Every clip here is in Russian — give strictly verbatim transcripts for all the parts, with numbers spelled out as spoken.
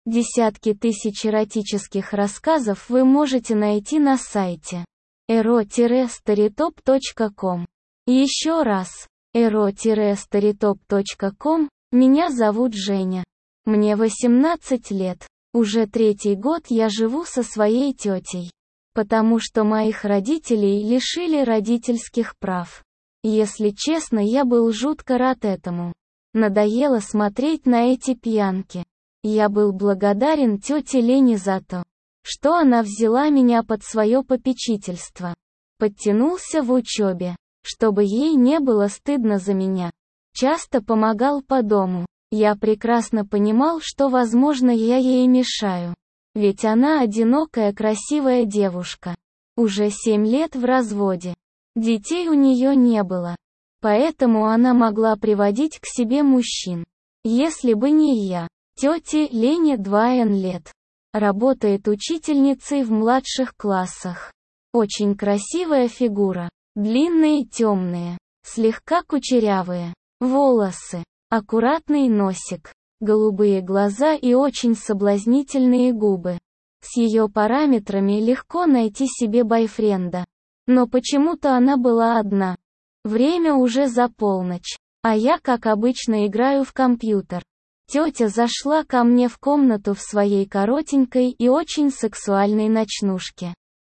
Десятки тысяч эротических рассказов вы можете найти на сайте эро старитоп точка ком. Еще раз, эро старитоп точка ком. Меня зовут Женя. Мне восемнадцать лет. Уже третий год я живу со своей тетей. Потому что моих родителей лишили родительских прав. Если честно, я был жутко рад этому. Надоело смотреть на эти пьянки. Я был благодарен тете Лене за то, что она взяла меня под свое попечительство. Подтянулся в учебе, чтобы ей не было стыдно за меня. Часто помогал по дому. Я прекрасно понимал, что, возможно, я ей мешаю. Ведь она одинокая красивая девушка. Уже семь лет в разводе. Детей у нее не было. Поэтому она могла приводить к себе мужчин. Если бы не я. Тете Лене два лет. Работает учительницей в младших классах. Очень красивая фигура. Длинные темные, слегка кучерявые волосы, аккуратный носик, голубые глаза и очень соблазнительные губы. С ее параметрами легко найти себе бойфренда. Но почему-то она была одна. Время уже за полночь, а я, как обычно, играю в компьютер. Тетя зашла ко мне в комнату в своей коротенькой и очень сексуальной ночнушке.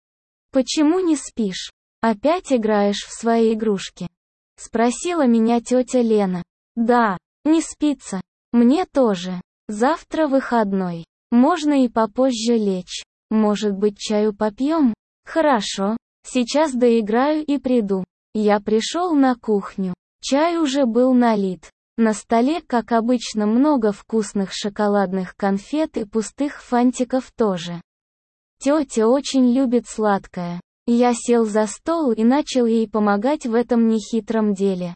«Почему не спишь? Опять играешь в свои игрушки?» — спросила меня тетя Лена. «Да, не спится. Мне тоже. Завтра выходной. Можно и попозже лечь. Может быть, чаю попьем? Хорошо. Сейчас доиграю и приду». Я пришел на кухню. Чай уже был налит. На столе, как обычно, много вкусных шоколадных конфет и пустых фантиков тоже. Тетя очень любит сладкое. Я сел за стол и начал ей помогать в этом нехитром деле.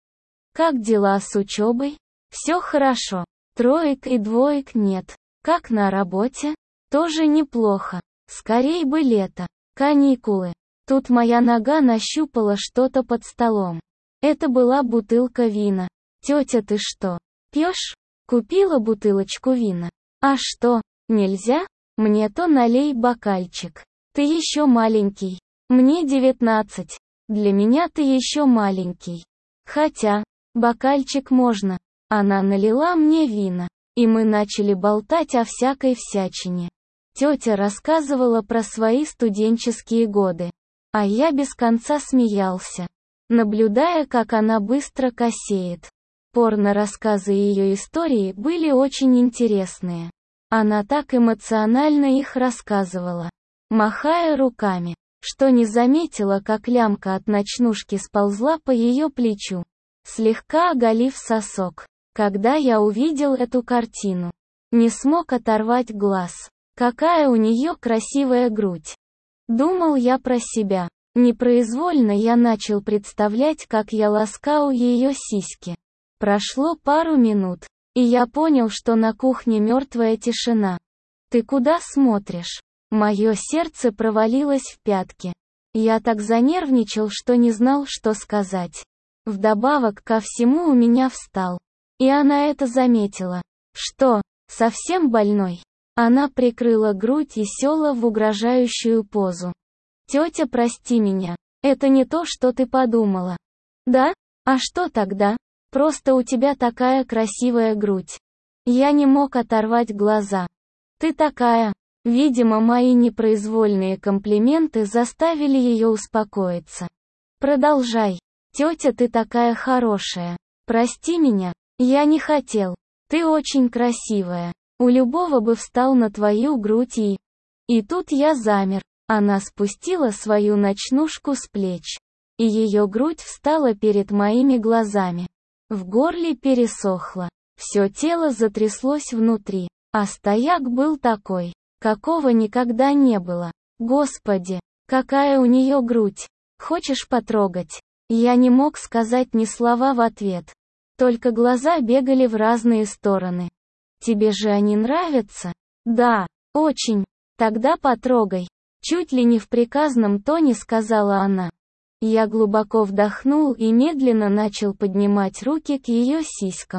«Как дела с учебой?» «Все хорошо. Троек и двоек нет. Как на работе?» «Тоже неплохо. Скорей бы лето. Каникулы». Тут моя нога нащупала что-то под столом. Это была бутылка вина. «Тетя, ты что, пьешь?» «Купила бутылочку вина». «А что, нельзя?» «Мне то налей бокальчик. Ты еще маленький. Мне девятнадцать. Для меня ты еще маленький. Хотя, бокальчик можно». Она налила мне вина, и мы начали болтать о всякой всячине. Тетя рассказывала про свои студенческие годы. А я без конца смеялся, наблюдая, как она быстро косеет. Порно-рассказы ее истории были очень интересные. Она так эмоционально их рассказывала, махая руками, что не заметила, как лямка от ночнушки сползла по ее плечу, слегка оголив сосок. Когда я увидел эту картину, не смог оторвать глаз. Какая у нее красивая грудь. Думал я про себя. Непроизвольно я начал представлять, как я ласкаю ее сиськи. Прошло пару минут, и я понял, что на кухне мертвая тишина. «Ты куда смотришь?» Мое сердце провалилось в пятки. Я так занервничал, что не знал, что сказать. Вдобавок ко всему у меня встал. И она это заметила. «Что, совсем больной?» Она прикрыла грудь и села в угрожающую позу. «Тетя, прости меня. Это не то, что ты подумала». «Да? А что тогда? Просто у тебя такая красивая грудь». Я не мог оторвать глаза. «Ты такая...» Видимо, мои непроизвольные комплименты заставили ее успокоиться. «Продолжай. Тетя, ты такая хорошая. Прости меня. Я не хотел. Ты очень красивая. У любого бы встал на твою грудь и...» И тут я замер. Она спустила свою ночнушку с плеч. И ее грудь встала перед моими глазами. В горле пересохло. Все тело затряслось внутри. А стояк был такой, какого никогда не было. Господи, какая у нее грудь. Хочешь потрогать? Я не мог сказать ни слова в ответ. Только глаза бегали в разные стороны. Тебе же они нравятся? Да, очень. Тогда потрогай. Чуть ли не в приказном тоне сказала она. Я глубоко вдохнул и медленно начал поднимать руки к ее сиськам.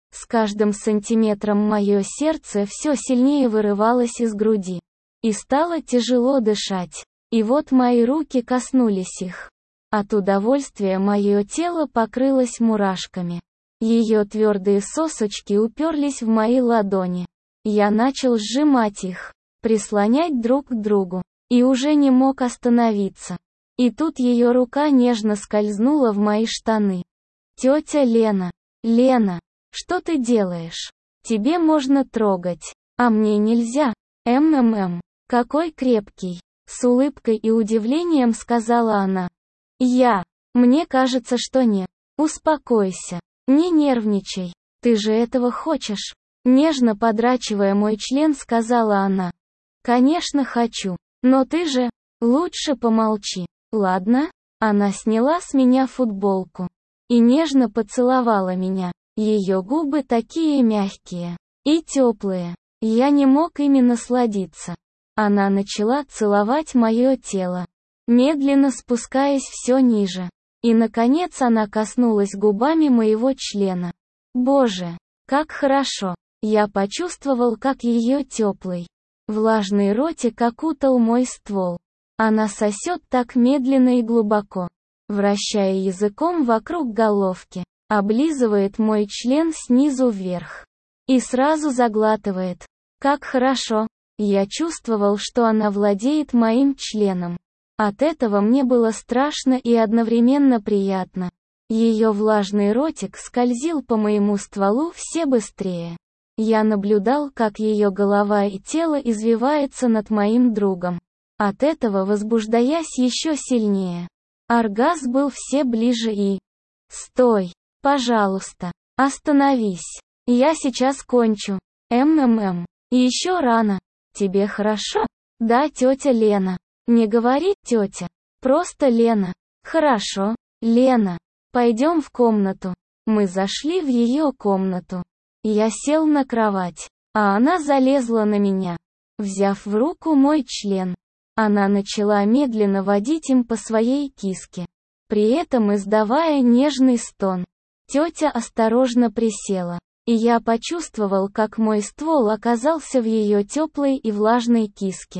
С каждым сантиметром мое сердце все сильнее вырывалось из груди. И стало тяжело дышать. И вот мои руки коснулись их. От удовольствия мое тело покрылось мурашками. Ее твердые сосочки уперлись в мои ладони. Я начал сжимать их, прислонять друг к другу, и уже не мог остановиться. И тут ее рука нежно скользнула в мои штаны. «Тетя Лена, Лена, что ты делаешь? Тебе можно трогать, а мне нельзя. МММ, какой крепкий!» С улыбкой и удивлением сказала она. «Я, мне кажется, что не. Успокойся, не нервничай. Ты же этого хочешь?» Нежно подрачивая мой член, сказала она. «Конечно хочу, но ты же, лучше помолчи, ладно?» Она сняла с меня футболку и нежно поцеловала меня. Ее губы такие мягкие и теплые. Я не мог ими насладиться. Она начала целовать мое тело, медленно спускаясь все ниже. И наконец она коснулась губами моего члена. Боже, как хорошо! Я почувствовал, как ее теплый, влажный ротик окутал мой ствол. Она сосет так медленно и глубоко, вращая языком вокруг головки, облизывает мой член снизу вверх и сразу заглатывает. Как хорошо! Я чувствовал, что она владеет моим членом. От этого мне было страшно и одновременно приятно. Ее влажный ротик скользил по моему стволу все быстрее. Я наблюдал, как ее голова и тело извиваются над моим другом, от этого возбуждаясь еще сильнее. Оргазм был все ближе и... «Стой! Пожалуйста! Остановись! Я сейчас кончу! МММ! И еще рано! Тебе хорошо? Да, тетя Лена! Не говори, тетя! Просто Лена! Хорошо, Лена! Пойдем в комнату!» Мы зашли в ее комнату. Я сел на кровать, а она залезла на меня, взяв в руку мой член. Она начала медленно водить им по своей киске, при этом издавая нежный стон. Тетя осторожно присела, и я почувствовал, как мой ствол оказался в ее теплой и влажной киске.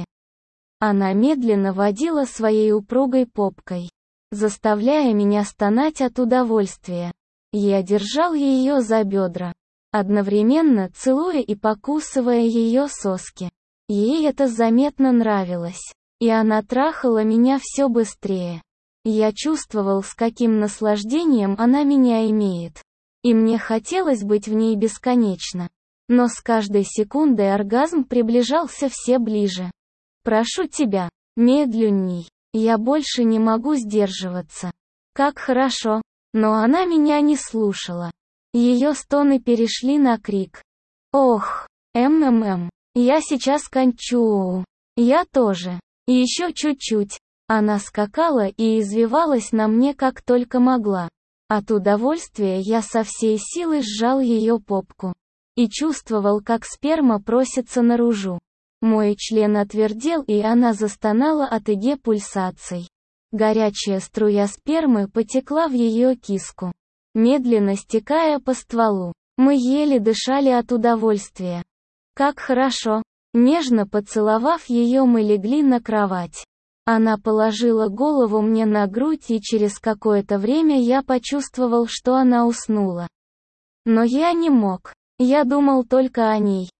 Она медленно водила своей упругой попкой, заставляя меня стонать от удовольствия. Я держал ее за бедра, одновременно целуя и покусывая ее соски. Ей это заметно нравилось, и она трахала меня все быстрее. Я чувствовал, с каким наслаждением она меня имеет. И мне хотелось быть в ней бесконечно. Но с каждой секундой оргазм приближался все ближе. «Прошу тебя, медленней. Я больше не могу сдерживаться. Как хорошо!» Но она меня не слушала. Ее стоны перешли на крик. «Ох, МММ, я сейчас кончу. Я тоже. И еще чуть-чуть». Она скакала и извивалась на мне как только могла. От удовольствия я со всей силы сжал ее попку и чувствовал, как сперма просится наружу. Мой член отвердел, и она застонала от ИГ пульсаций. Горячая струя спермы потекла в ее киску, медленно стекая по стволу. Мы еле дышали от удовольствия. Как хорошо! Нежно поцеловав ее, мы легли на кровать. Она положила голову мне на грудь, и через какое-то время я почувствовал, что она уснула. Но я не мог. Я думал только о ней.